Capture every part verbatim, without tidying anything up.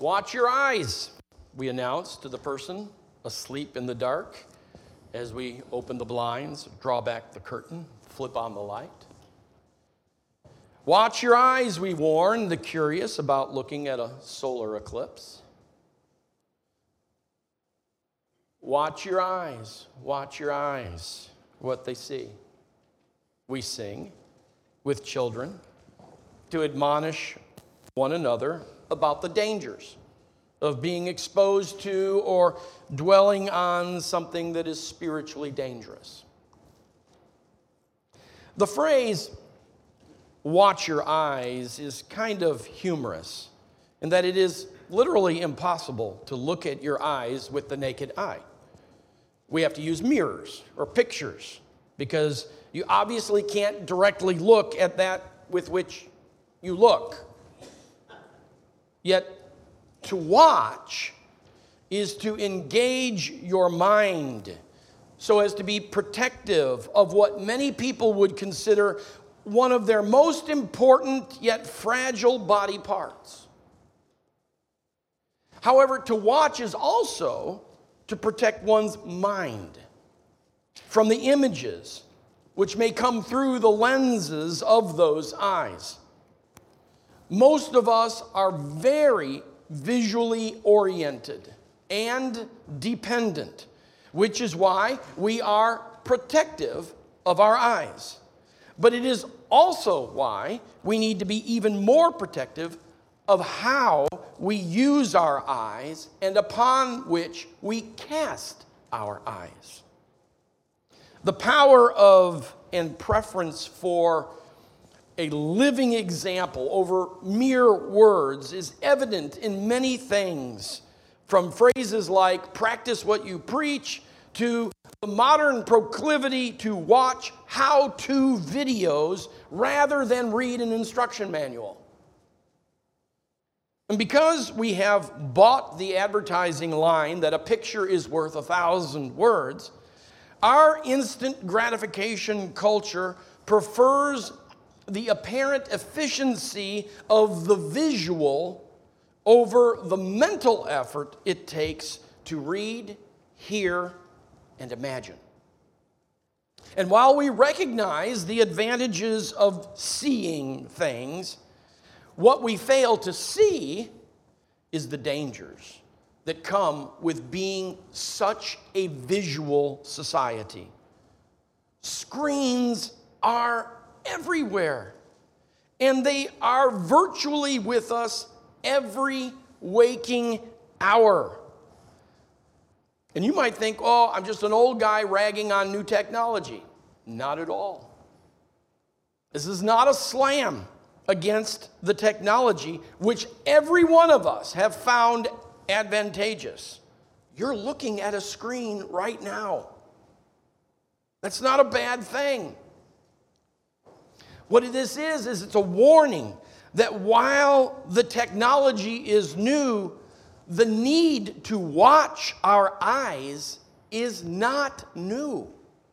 Watch your eyes, we announce to the person asleep in the dark as we open the blinds, draw back the curtain, flip on the light. Watch your eyes, we warn the curious about looking at a solar eclipse. Watch your eyes, watch your eyes, what they see. We sing with children to admonish one another about the dangers of being exposed to or dwelling on something that is spiritually dangerous. The phrase, watch your eyes, is kind of humorous in that it is literally impossible to look at your eyes with the naked eye. We have to use mirrors or pictures because you obviously can't directly look at that with which you look. Yet, to watch is to engage your mind so as to be protective of what many people would consider one of their most important yet fragile body parts. However, to watch is also to protect one's mind from the images which may come through the lenses of those eyes. Most of us are very visually oriented and dependent, which is why we are protective of our eyes. But it is also why we need to be even more protective of how we use our eyes and upon which we cast our eyes. The power of and preference for a living example over mere words is evident in many things, from phrases like practice what you preach to the modern proclivity to watch how-to videos rather than read an instruction manual. And because we have bought the advertising line that a picture is worth a thousand words, our instant gratification culture prefers the apparent efficiency of the visual over the mental effort it takes to read, hear, and imagine. And while we recognize the advantages of seeing things, what we fail to see is the dangers that come with being such a visual society. Screens are everywhere, and they are virtually with us every waking hour. And you might think, oh, I'm just an old guy ragging on new technology. Not at all. This is not a slam against the technology, which every one of us have found advantageous. You're looking at a screen right now. That's not a bad thing. What this is, is it's a warning that while the technology is new, the need to watch our eyes is not new.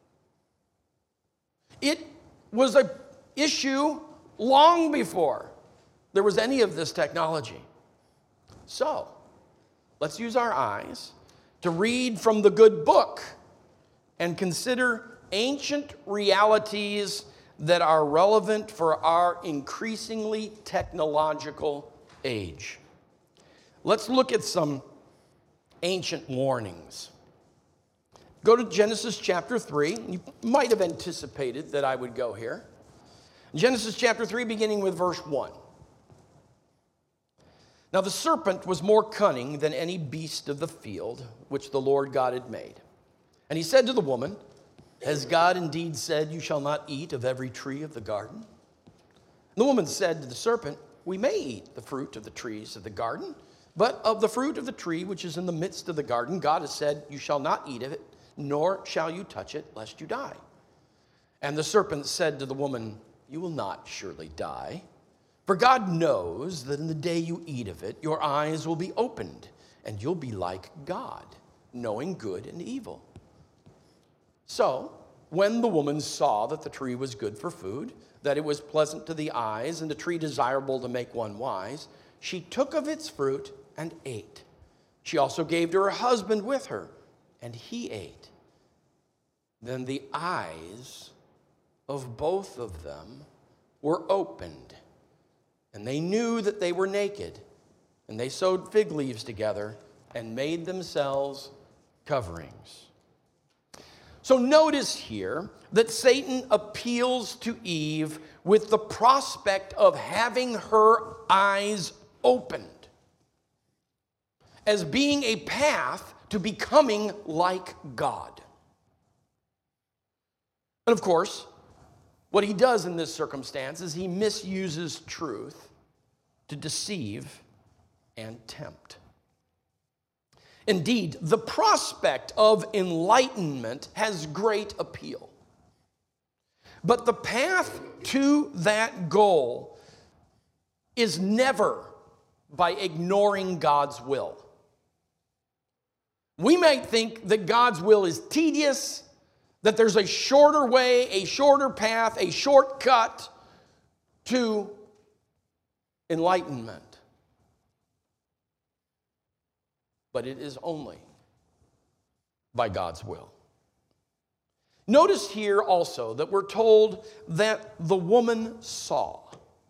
It was an issue long before there was any of this technology. So, let's use our eyes to read from the good book and consider ancient realities that are relevant for our increasingly technological age. Let's look at some ancient warnings. Go to Genesis chapter three. You might have anticipated that I would go here. Genesis chapter three, beginning with verse one. Now the serpent was more cunning than any beast of the field which the Lord God had made. And he said to the woman, has God indeed said, you shall not eat of every tree of the garden? And the woman said to the serpent, we may eat the fruit of the trees of the garden, but of the fruit of the tree which is in the midst of the garden, God has said, you shall not eat of it, nor shall you touch it, lest you die. And the serpent said to the woman, you will not surely die. For God knows that in the day you eat of it, your eyes will be opened, and you'll be like God, knowing good and evil. So, when the woman saw that the tree was good for food, that it was pleasant to the eyes, and the tree desirable to make one wise, she took of its fruit and ate. She also gave to her husband with her, and he ate. Then the eyes of both of them were opened, and they knew that they were naked, and they sewed fig leaves together and made themselves coverings. So notice here that Satan appeals to Eve with the prospect of having her eyes opened as being a path to becoming like God. And of course, what he does in this circumstance is he misuses truth to deceive and tempt. Indeed, the prospect of enlightenment has great appeal. But the path to that goal is never by ignoring God's will. We might think that God's will is tedious, that there's a shorter way, a shorter path, a shortcut to enlightenment. But it is only by God's will. Notice here also that we're told that the woman saw.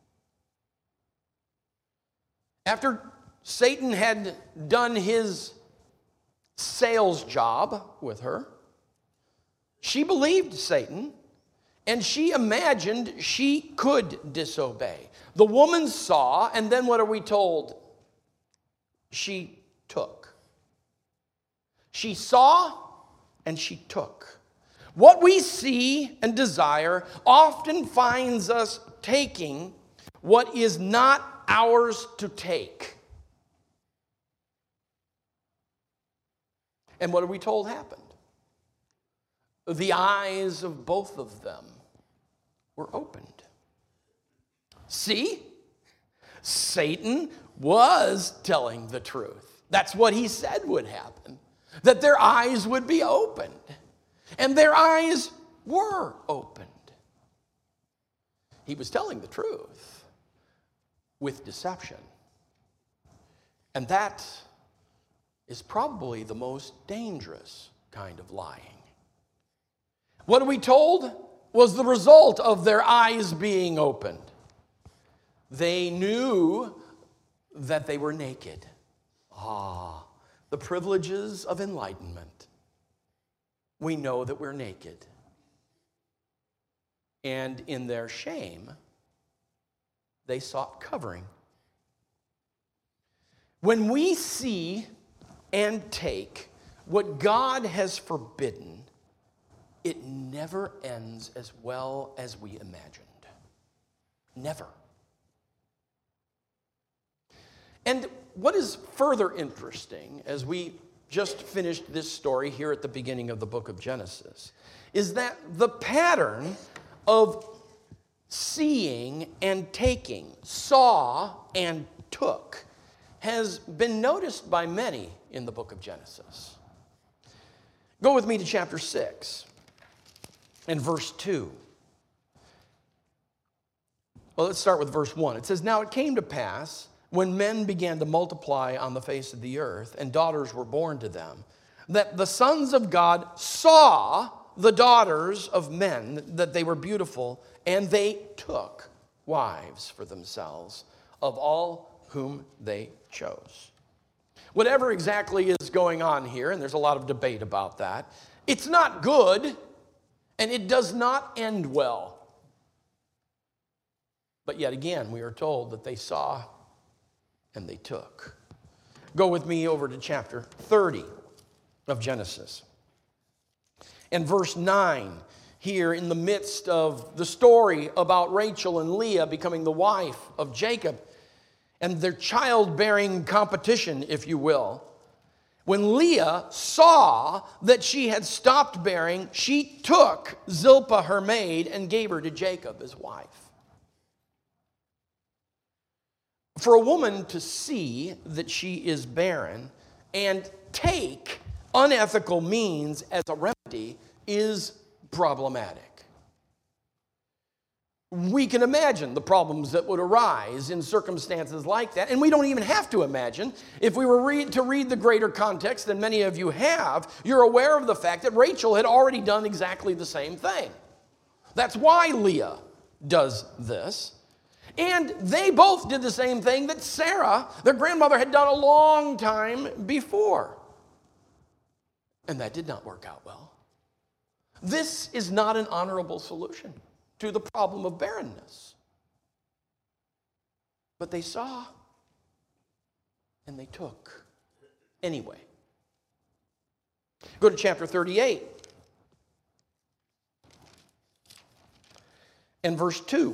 After Satan had done his sales job with her, she believed Satan, and she imagined she could disobey. The woman saw, and then what are we told? She took. She saw, and she took. What we see and desire often finds us taking what is not ours to take. And what are we told happened? The eyes of both of them were opened. See? Satan was telling the truth. That's what he said would happen. That their eyes would be opened. And their eyes were opened. He was telling the truth with deception. And that is probably the most dangerous kind of lying. What are we told was the result of their eyes being opened? They knew that they were naked. Ah, the privileges of enlightenment. We know that we're naked. And in their shame, they sought covering. When we see and take what God has forbidden, it never ends as well as we imagined. Never. And what is further interesting, as we just finished this story here at the beginning of the book of Genesis, is that the pattern of seeing and taking, saw and took, has been noticed by many in the book of Genesis. Go with me to chapter six and verse two. Well, let's start with verse one. It says, "Now it came to pass, when men began to multiply on the face of the earth, and daughters were born to them, that the sons of God saw the daughters of men, that they were beautiful, and they took wives for themselves of all whom they chose." Whatever exactly is going on here, and there's a lot of debate about that, it's not good, and it does not end well. But yet again, we are told that they saw and they took. Go with me over to chapter thirty of Genesis. And verse nine, here in the midst of the story about Rachel and Leah becoming the wife of Jacob and their childbearing competition, if you will. When Leah saw that she had stopped bearing, she took Zilpah, her maid, and gave her to Jacob as wife. For a woman to see that she is barren and take unethical means as a remedy is problematic. We can imagine the problems that would arise in circumstances like that, and we don't even have to imagine. If we were read, to read the greater context, than many of you have, you're aware of the fact that Rachel had already done exactly the same thing. That's why Leah does this. And they both did the same thing that Sarah, their grandmother, had done a long time before. And that did not work out well. This is not an honorable solution to the problem of barrenness. But they saw and they took anyway. Go to chapter thirty-eight and verse two.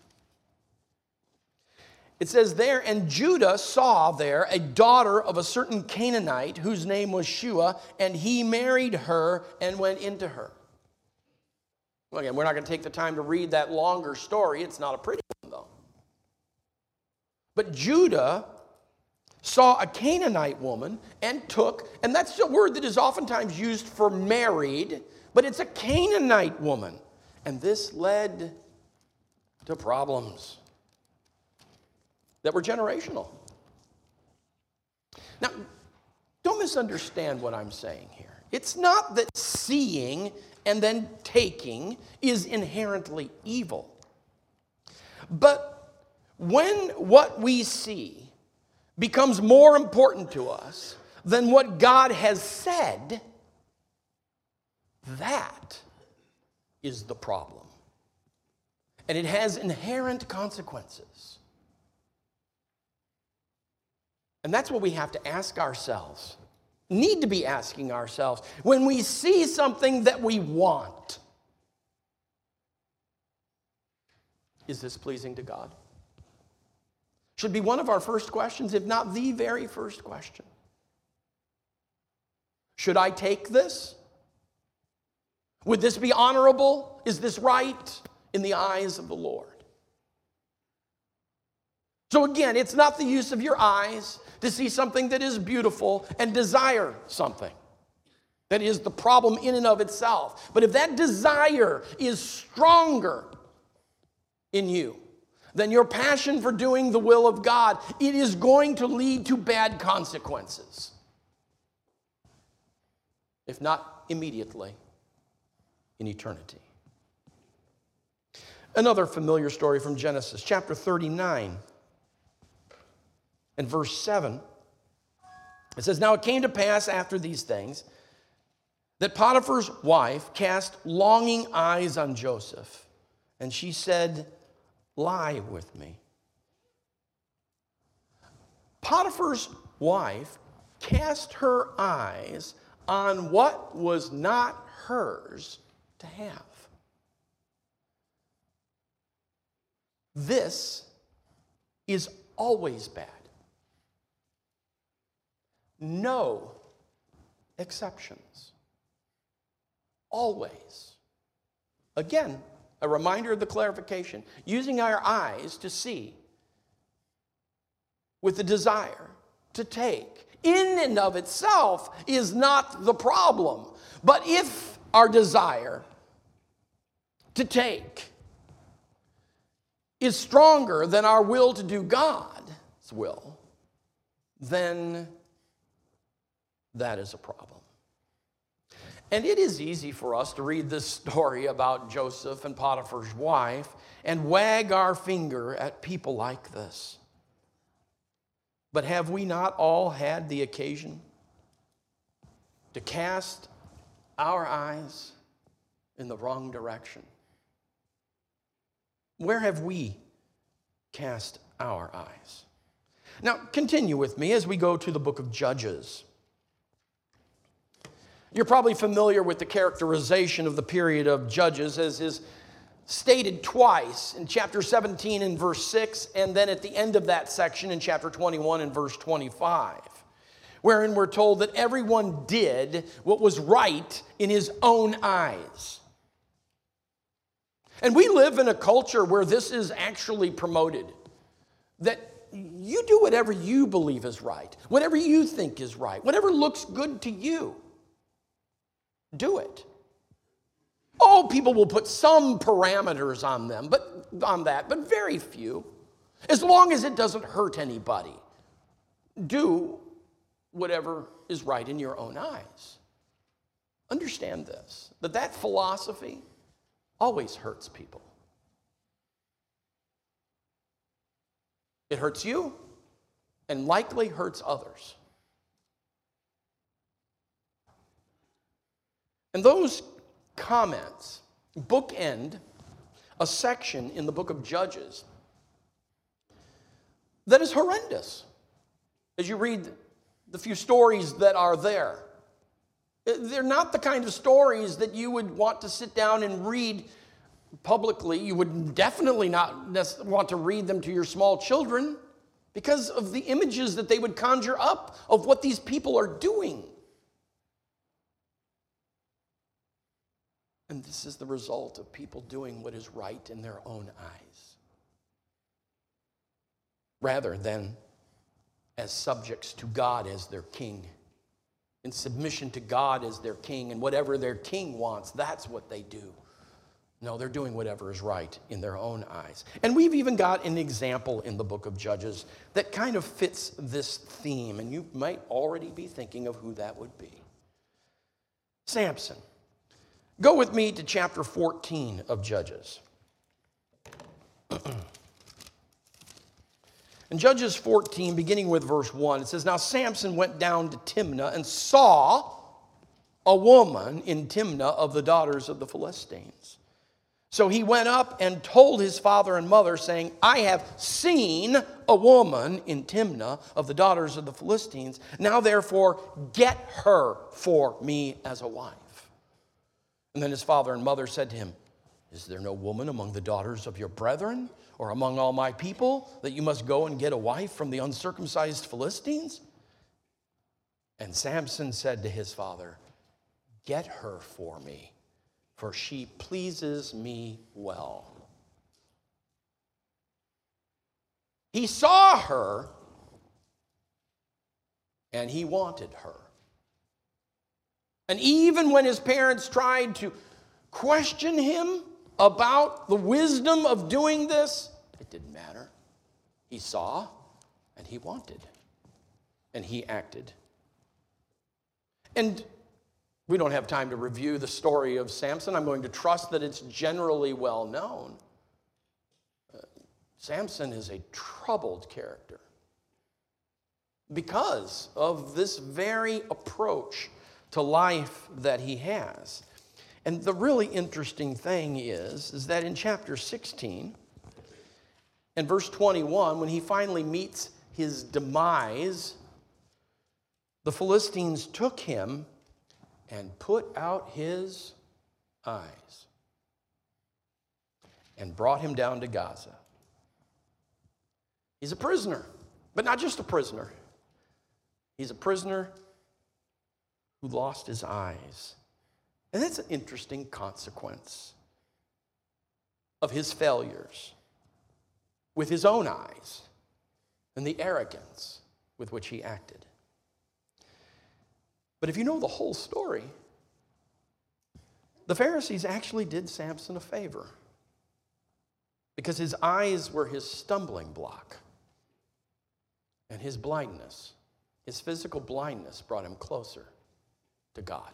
It says there, and Judah saw there a daughter of a certain Canaanite whose name was Shua, and he married her and went into her. Well, again, we're not going to take the time to read that longer story. It's not a pretty one, though. But Judah saw a Canaanite woman and took, and that's a word that is oftentimes used for married, but it's a Canaanite woman. And this led to problems that were generational. Now, don't misunderstand what I'm saying here. It's not that seeing and then taking is inherently evil. But when what we see becomes more important to us than what God has said, that is the problem. And it has inherent consequences. And that's what we have to ask ourselves, need to be asking ourselves, when we see something that we want. Is this pleasing to God? Should be one of our first questions, if not the very first question. Should I take this? Would this be honorable? Is this right in the eyes of the Lord? So again, it's not the use of your eyes to see something that is beautiful and desire something. That is the problem in and of itself. But if that desire is stronger in you than your passion for doing the will of God, it is going to lead to bad consequences. If not immediately, in eternity. Another familiar story from Genesis, chapter thirty-nine. In verse seven, it says, now it came to pass after these things that Potiphar's wife cast longing eyes on Joseph, and she said, lie with me. Potiphar's wife cast her eyes on what was not hers to have. This is always bad. No exceptions. Always. Again, a reminder of the clarification. Using our eyes to see with the desire to take in and of itself is not the problem. But if our desire to take is stronger than our will to do God's will, then that is a problem. And it is easy for us to read this story about Joseph and Potiphar's wife and wag our finger at people like this. But have we not all had the occasion to cast our eyes in the wrong direction? Where have we cast our eyes? Now, continue with me as we go to the book of Judges. You're probably familiar with the characterization of the period of Judges as is stated twice in chapter seventeen and verse six, and then at the end of that section in chapter twenty-one and verse twenty-five, wherein we're told that everyone did what was right in his own eyes. And we live in a culture where this is actually promoted, that you do whatever you believe is right, whatever you think is right, whatever looks good to you. Do it. Oh, people will put some parameters on them, but on that, but very few. As long as it doesn't hurt anybody, do whatever is right in your own eyes. Understand this, that that philosophy always hurts people. It hurts you and likely hurts others. And those comments bookend a section in the book of Judges that is horrendous as you read the few stories that are there. They're not the kind of stories that you would want to sit down and read publicly. You would definitely not want to read them to your small children because of the images that they would conjure up of what these people are doing. And this is the result of people doing what is right in their own eyes, rather than as subjects to God as their king, in submission to God as their king, and whatever their king wants, that's what they do. No, they're doing whatever is right in their own eyes. And we've even got an example in the book of Judges that kind of fits this theme, and you might already be thinking of who that would be. Samson. Go with me to chapter fourteen of Judges. In Judges fourteen, beginning with verse one, it says, Now Samson went down to Timnah and saw a woman in Timnah of the daughters of the Philistines. So he went up and told his father and mother, saying, I have seen a woman in Timnah of the daughters of the Philistines. Now therefore get her for me as a wife. And then his father and mother said to him, Is there no woman among the daughters of your brethren, or among all my people, that you must go and get a wife from the uncircumcised Philistines? And Samson said to his father, Get her for me, for she pleases me well. He saw her, and he wanted her. And even when his parents tried to question him about the wisdom of doing this, it didn't matter. He saw and he wanted and he acted. And we don't have time to review the story of Samson. I'm going to trust that it's generally well known. Uh, Samson is a troubled character because of this very approach to life that he has. And the really interesting thing is, is that in chapter sixteen and verse twenty-one, when he finally meets his demise, the Philistines took him and put out his eyes and brought him down to Gaza. He's a prisoner, but not just a prisoner. He's a prisoner who lost his eyes. And that's an interesting consequence of his failures with his own eyes and the arrogance with which he acted. But if you know the whole story, the Pharisees actually did Samson a favor because his eyes were his stumbling block, and his blindness, his physical blindness, brought him closer to God.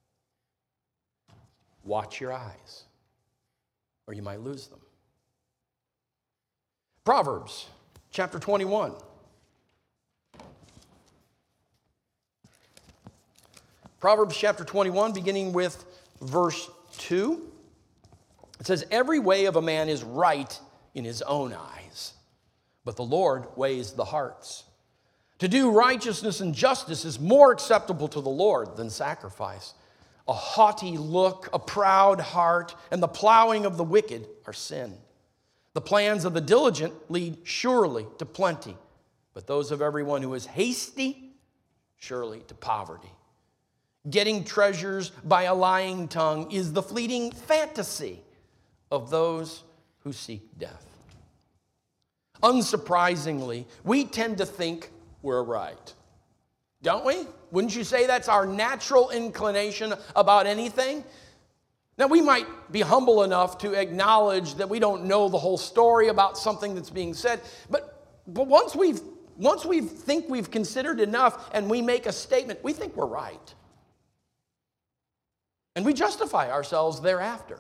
Watch your eyes, or you might lose them. Proverbs chapter twenty-one. Proverbs chapter twenty-one, beginning with verse two. It says, Every way of a man is right in his own eyes, but the Lord weighs the hearts. To do righteousness and justice is more acceptable to the Lord than sacrifice. A haughty look, a proud heart, and the plowing of the wicked are sin. The plans of the diligent lead surely to plenty, but those of everyone who is hasty, surely to poverty. Getting treasures by a lying tongue is the fleeting fantasy of those who seek death. Unsurprisingly, we tend to think we're right. Don't we? Wouldn't you say that's our natural inclination about anything? Now, we might be humble enough to acknowledge that we don't know the whole story about something that's being said, but, but once we've once we think we've considered enough and we make a statement, we think we're right. And we justify ourselves thereafter.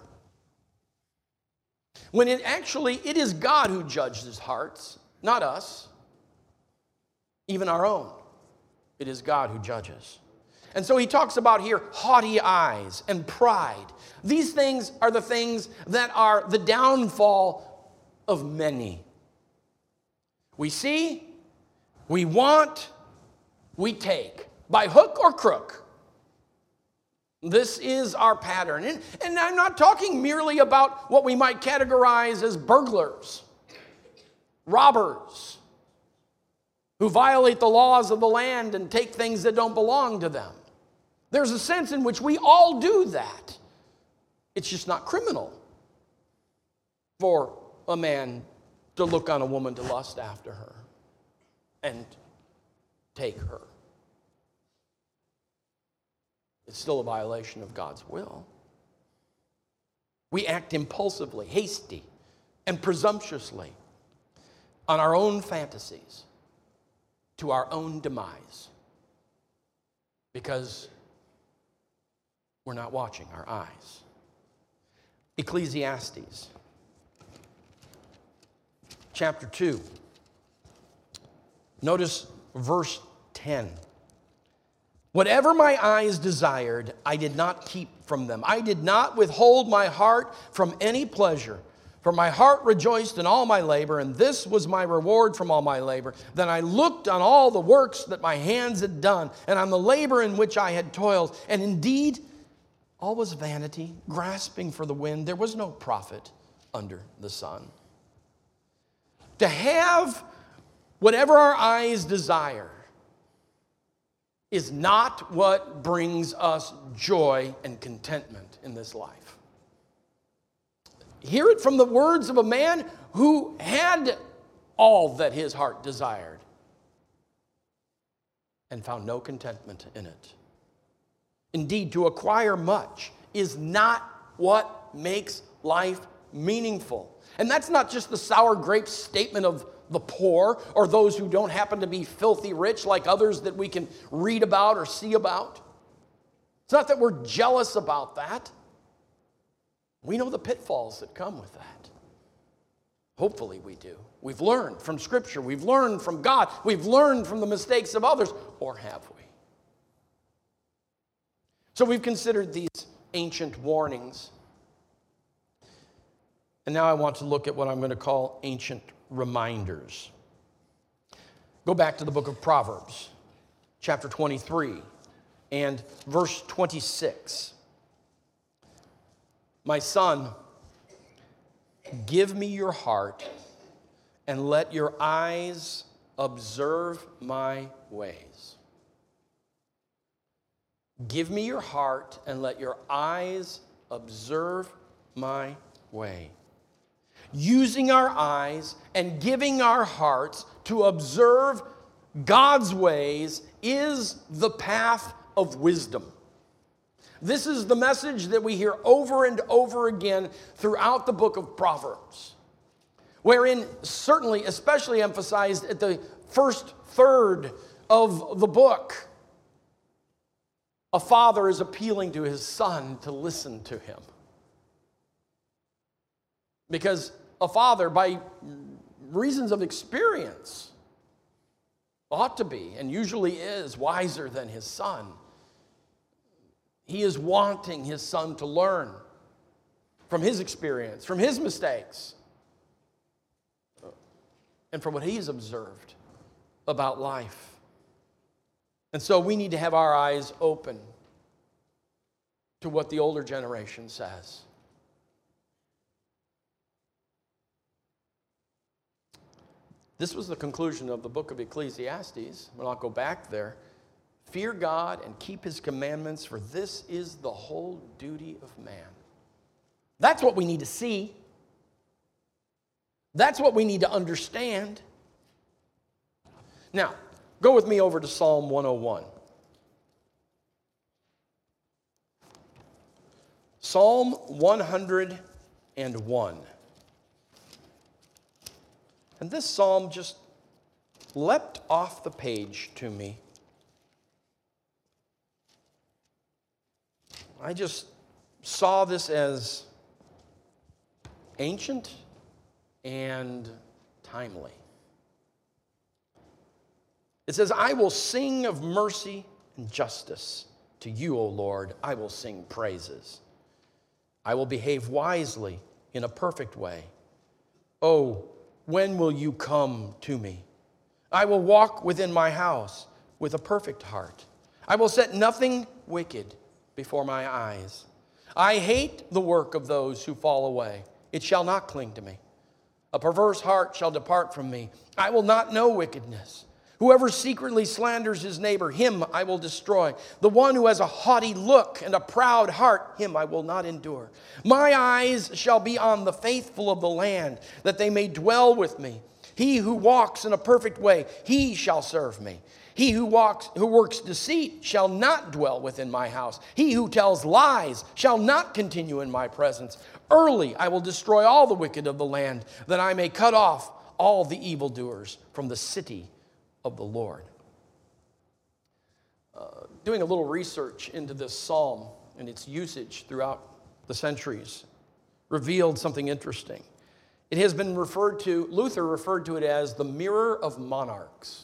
When it actually, it is God who judges hearts, not us, even our own. It is God who judges. And so he talks about here haughty eyes and pride. These things are the things that are the downfall of many. We see, we want, we take, by hook or crook. This is our pattern. And, and I'm not talking merely about what we might categorize as burglars, robbers, who violate the laws of the land and take things that don't belong to them. There's a sense in which we all do that. It's just not criminal for a man to look on a woman to lust after her and take her. It's still a violation of God's will. We act impulsively, hasty, and presumptuously on our own fantasies to our own demise because we're not watching our eyes. Ecclesiastes chapter two. Notice verse ten. Whatever my eyes desired, I did not keep from them. I did not withhold my heart from any pleasure. For my heart rejoiced in all my labor, and this was my reward from all my labor. Then I looked on all the works that my hands had done, and on the labor in which I had toiled. And indeed, all was vanity, grasping for the wind. There was no profit under the sun. To have whatever our eyes desire is not what brings us joy and contentment in this life. Hear it from the words of a man who had all that his heart desired and found no contentment in it. Indeed, to acquire much is not what makes life meaningful. And that's not just the sour grape statement of the poor or those who don't happen to be filthy rich like others that we can read about or see about. It's not that we're jealous about that. We know the pitfalls that come with that. Hopefully we do. We've learned from Scripture. We've learned from God. We've learned from the mistakes of others. Or have we? So we've considered these ancient warnings. And now I want to look at what I'm going to call ancient reminders. Go back to the book of Proverbs, chapter twenty-three, and verse twenty-six. My son, give me your heart and let your eyes observe my ways. Give me your heart and let your eyes observe my way. Using our eyes and giving our hearts to observe God's ways is the path of wisdom. This is the message that we hear over and over again throughout the book of Proverbs, wherein certainly, especially emphasized at the first third of the book, a father is appealing to his son to listen to him. Because a father, by reasons of experience, ought to be, and usually is, wiser than his son. He is wanting his son to learn from his experience, from his mistakes, and from what he's observed about life. And so we need to have our eyes open to what the older generation says. This was the conclusion of the book of Ecclesiastes. We'll not go back there. Fear God and keep his commandments, for this is the whole duty of man. That's what we need to see. That's what we need to understand. Now, go with me over to Psalm one oh one. Psalm one hundred one. And this psalm just leapt off the page to me. I just saw this as ancient and timely. It says, I will sing of mercy and justice. To you, O Lord, I will sing praises. I will behave wisely in a perfect way. Oh, when will you come to me? I will walk within my house with a perfect heart. I will set nothing wicked before my eyes. I hate the work of those who fall away. It shall not cling to me. A perverse heart shall depart from me. I will not know wickedness. Whoever secretly slanders his neighbor, him I will destroy. The one who has a haughty look and a proud heart, him I will not endure. My eyes shall be on the faithful of the land, that they may dwell with me. He who walks in a perfect way, he shall serve me. He who walks, who works deceit shall not dwell within my house. He who tells lies shall not continue in my presence. Early I will destroy all the wicked of the land, that I may cut off all the evildoers from the city of the Lord. Uh, doing a little research into this psalm and its usage throughout the centuries revealed something interesting. It has been referred to, Luther referred to it as the mirror of monarchs.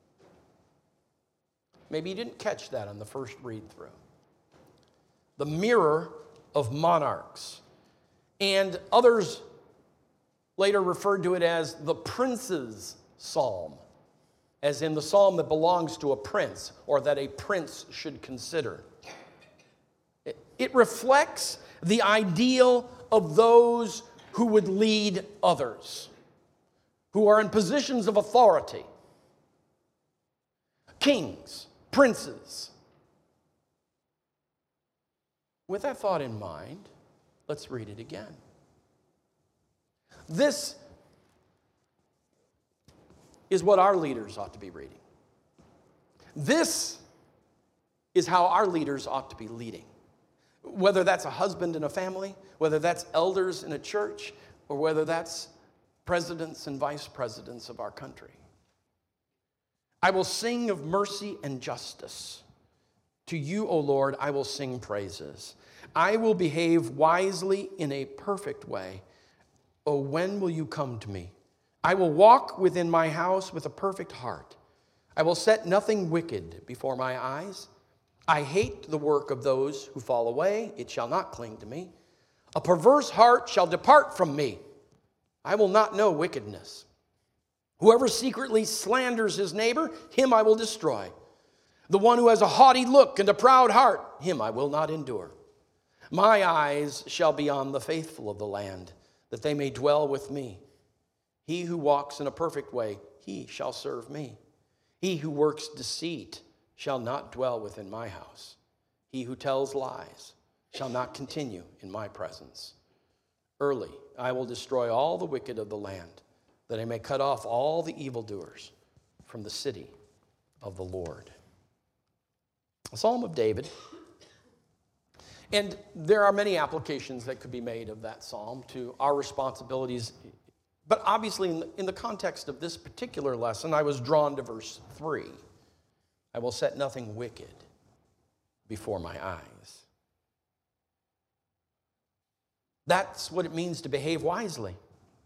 Maybe you didn't catch that on the first read through. The mirror of monarchs. And others later referred to it as the prince's psalm, as in the psalm that belongs to a prince, or that a prince should consider. It, it reflects the ideal of those who would lead others, who are in positions of authority. Kings, princes. With that thought in mind, let's read it again. This is what our leaders ought to be reading. This is how our leaders ought to be leading. Whether that's a husband in a family, whether that's elders in a church, or whether that's presidents and vice presidents of our country. I will sing of mercy and justice. To you, O Lord, I will sing praises. I will behave wisely in a perfect way. Oh, when will you come to me? I will walk within my house with a perfect heart. I will set nothing wicked before my eyes. I hate the work of those who fall away. It shall not cling to me. A perverse heart shall depart from me. I will not know wickedness. Whoever secretly slanders his neighbor, him I will destroy. The one who has a haughty look and a proud heart, him I will not endure. My eyes shall be on the faithful of the land, that they may dwell with me. He who walks in a perfect way, he shall serve me. He who works deceit shall not dwell within my house. He who tells lies shall not continue in my presence. Early I will destroy all the wicked of the land, that I may cut off all the evildoers from the city of the Lord. A Psalm of David. And there are many applications that could be made of that psalm to our responsibilities. But obviously, in the, in the context of this particular lesson, I was drawn to verse three. I will set nothing wicked before my eyes. That's what it means to behave wisely.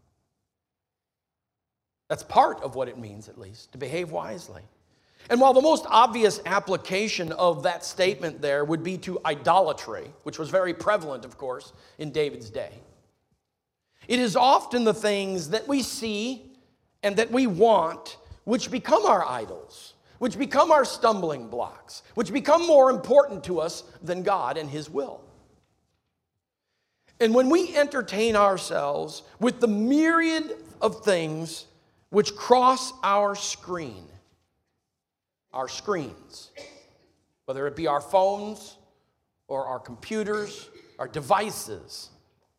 That's part of what it means, at least, to behave wisely. And while the most obvious application of that statement there would be to idolatry, which was very prevalent, of course, in David's day, it is often the things that we see and that we want which become our idols, which become our stumbling blocks, which become more important to us than God and His will. And when we entertain ourselves with the myriad of things which cross our screen, our screens, whether it be our phones or our computers, our devices,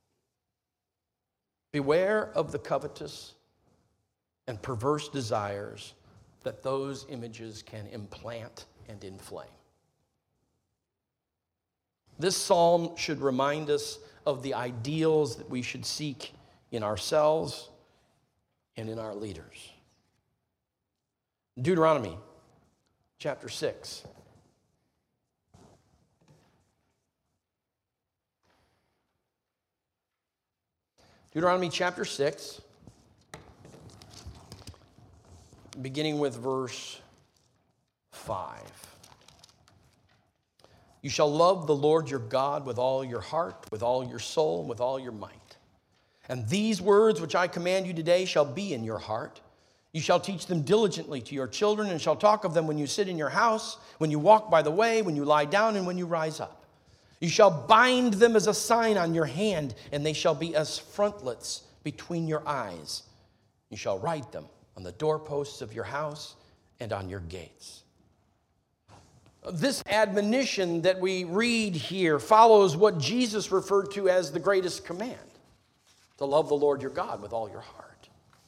beware of the covetous and perverse desires that those images can implant and inflame. This psalm should remind us of the ideals that we should seek in ourselves and in our leaders. Deuteronomy chapter six. Deuteronomy chapter six, beginning with verse five. You shall love the Lord your God with all your heart, with all your soul, and with all your might. And these words which I command you today shall be in your heart. You shall teach them diligently to your children, and shall talk of them when you sit in your house, when you walk by the way, when you lie down, and when you rise up. You shall bind them as a sign on your hand, and they shall be as frontlets between your eyes. You shall write them on the doorposts of your house and on your gates. This admonition that we read here follows what Jesus referred to as the greatest command, to love the Lord your God with all your heart.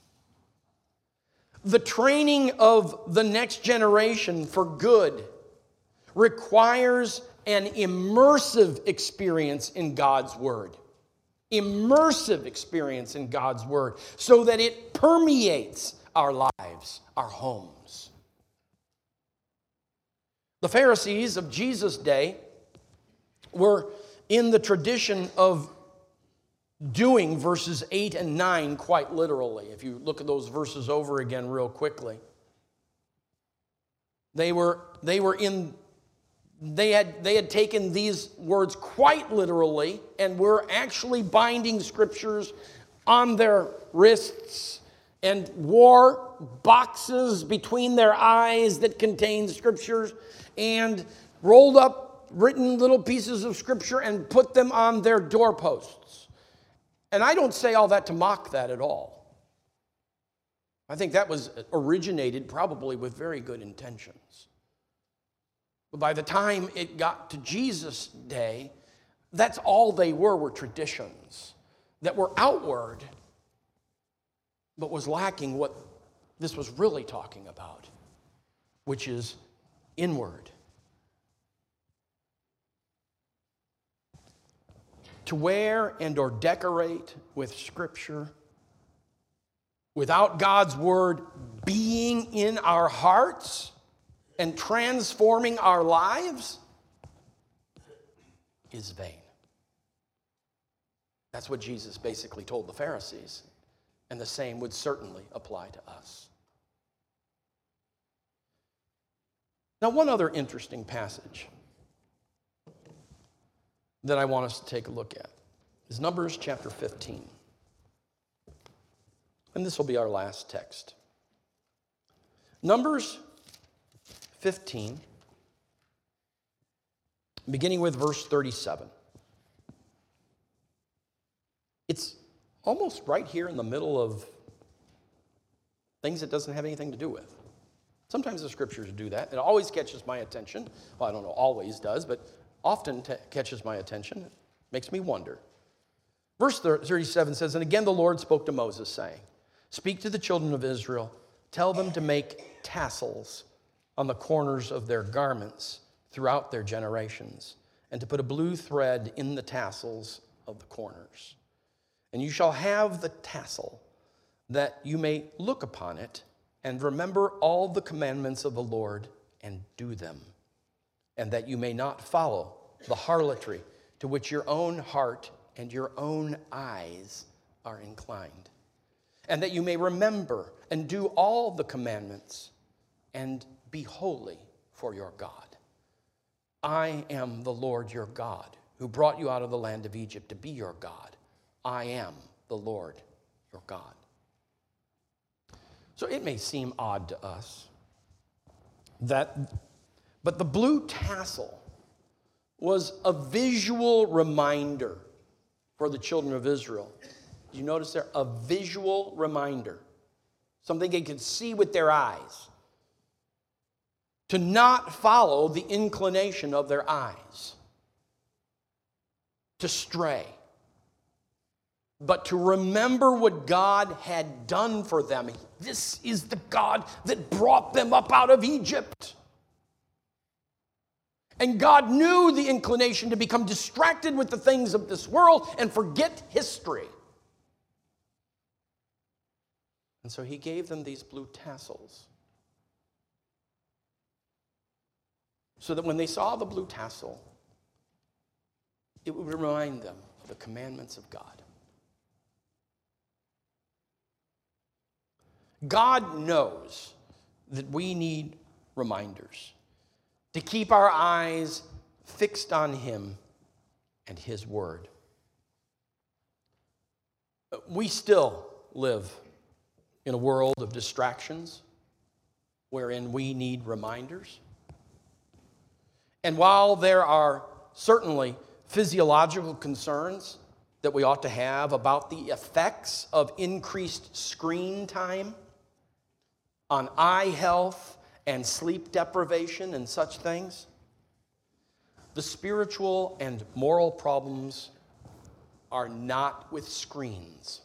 The training of the next generation for good requires an immersive experience in God's Word. Immersive experience in God's Word, so that it permeates our lives, our homes. The Pharisees of Jesus' day were in the tradition of doing verses eight and nine quite literally. If you look at those verses over again real quickly. They were, they were in, they had, they had taken these words quite literally and were actually binding scriptures on their wrists and wore boxes between their eyes that contained scriptures and rolled up written little pieces of scripture and put them on their doorposts. And I don't say all that to mock that at all. I think that was originated probably with very good intentions. But by the time it got to Jesus' day, that's all they were, were traditions that were outward, but was lacking what this was really talking about, which is inward. To wear and or decorate with Scripture without God's Word being in our hearts and transforming our lives is vain. That's what Jesus basically told the Pharisees, and the same would certainly apply to us. Now, one other interesting passage that I want us to take a look at is Numbers chapter fifteen. And this will be our last text. Numbers fifteen, beginning with verse thirty-seven. It's almost right here in the middle of things it doesn't have anything to do with. Sometimes the scriptures do that. It always catches my attention. Well, I don't know, always does, but often t- catches my attention. It makes me wonder. Verse thirty-seven says, "And again the Lord spoke to Moses, saying, Speak to the children of Israel, tell them to make tassels on the corners of their garments throughout their generations, and to put a blue thread in the tassels of the corners. And you shall have the tassel, that you may look upon it, and remember all the commandments of the Lord, and do them, and that you may not follow the harlotry to which your own heart and your own eyes are inclined, and that you may remember and do all the commandments, and be holy for your God. I am the Lord your God, who brought you out of the land of Egypt to be your God. I am the Lord your God." So it may seem odd to us that, but the blue tassel was a visual reminder for the children of Israel. Did you notice there? A visual reminder. Something they could see with their eyes. To not follow the inclination of their eyes. To stray. But to remember what God had done for them. This is the God that brought them up out of Egypt. And God knew the inclination to become distracted with the things of this world and forget history. And so he gave them these blue tassels, so that when they saw the blue tassel, it would remind them of the commandments of God. God knows that we need reminders to keep our eyes fixed on him and his word. We still live in a world of distractions wherein we need reminders. And while there are certainly physiological concerns that we ought to have about the effects of increased screen time on eye health and sleep deprivation and such things, the spiritual and moral problems are not with screens.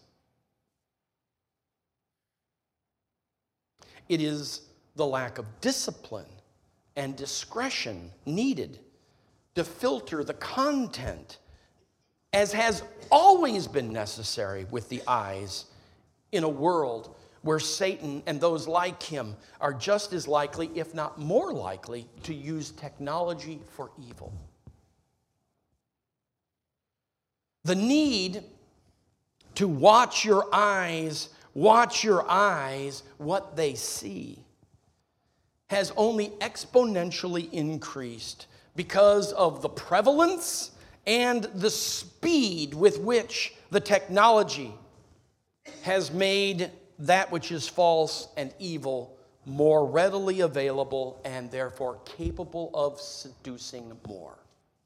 It is the lack of discipline and discretion needed to filter the content, as has always been necessary with the eyes in a world where Satan and those like him are just as likely, if not more likely, to use technology for evil. The need to watch your eyes, watch your eyes, what they see, has only exponentially increased because of the prevalence and the speed with which the technology has made that which is false and evil more readily available and therefore capable of seducing more.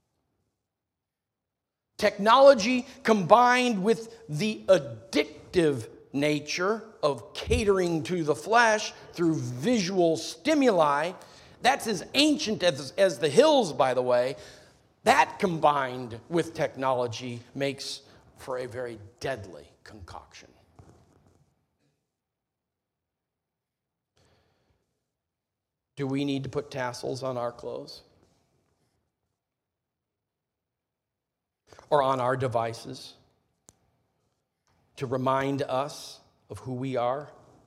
Technology combined with the addictive nature of catering to the flesh through visual stimuli, that's as ancient as, as the hills, by the way, that combined with technology makes for a very deadly concoction. Do we need to put tassels on our clothes? Or on our devices to remind us of who we are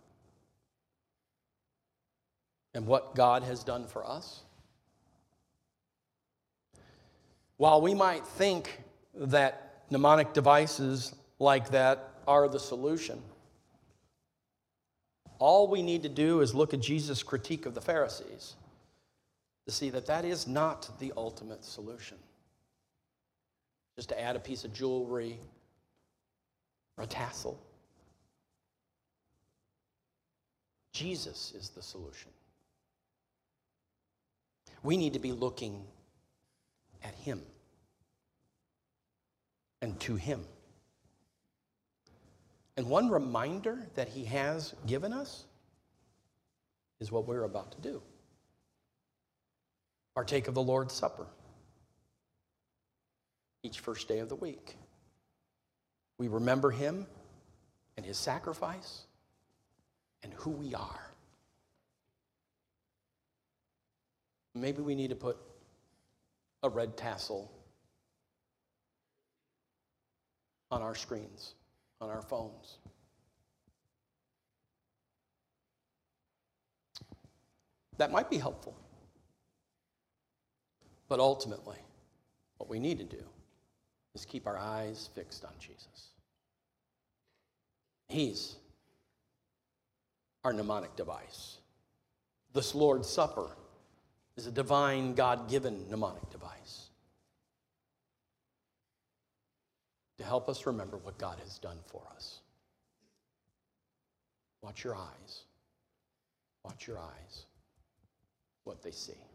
and what God has done for us? While we might think that mnemonic devices like that are the solution, all we need to do is look at Jesus' critique of the Pharisees to see that that is not the ultimate solution. Just to add a piece of jewelry or a tassel. Jesus is the solution. We need to be looking at him and to him. And one reminder that he has given us is what we're about to do. Partake of the Lord's Supper each first day of the week. We remember him and his sacrifice and who we are. Maybe we need to put a red tassel on our screens, on our phones. That might be helpful. But ultimately, what we need to do is keep our eyes fixed on Jesus. He's our mnemonic device. This Lord's Supper is a divine, God-given mnemonic device to help us remember what God has done for us. Watch your eyes. Watch your eyes, what they see.